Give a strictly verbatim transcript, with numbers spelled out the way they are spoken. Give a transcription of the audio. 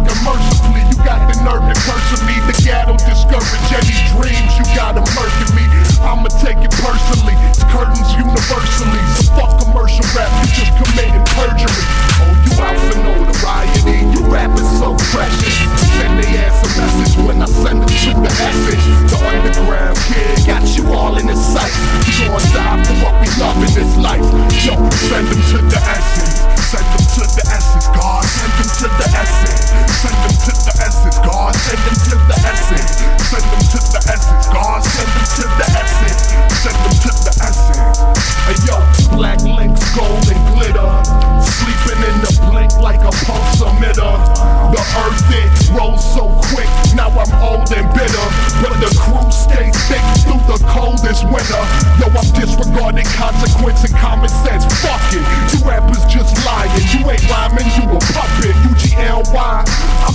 them mercifully. You got the nerve to curse me. The ghetto discourage any dreams you got to murder me. I'ma take it personally. It's curtains universally. So fuck commercial rap, you just committed perjury. Oh, you out for notoriety. You rapping so precious. Send they ass a message when I send them to the essence. The underground kid got you all in his sights. You gon' die for what we love in this life. Yo, send them to the essence. Send them to the essence. God, send them to the essence. Send them to the essence. God, send them to the essence. Send them to the essence. God, send them to the essence. Send them to the essence. Hey yo, black links, gold and glitter. Sleeping in the blink like a pulse emitter. The earth it rolls so quick. Now I'm old and bitter, but the crew stays thick through the coldest winter. Yo, I'm disregarding consequence and common sense. Fuck it, you rappers just lying. You ain't rhyming, you a puppet. U G L Y, I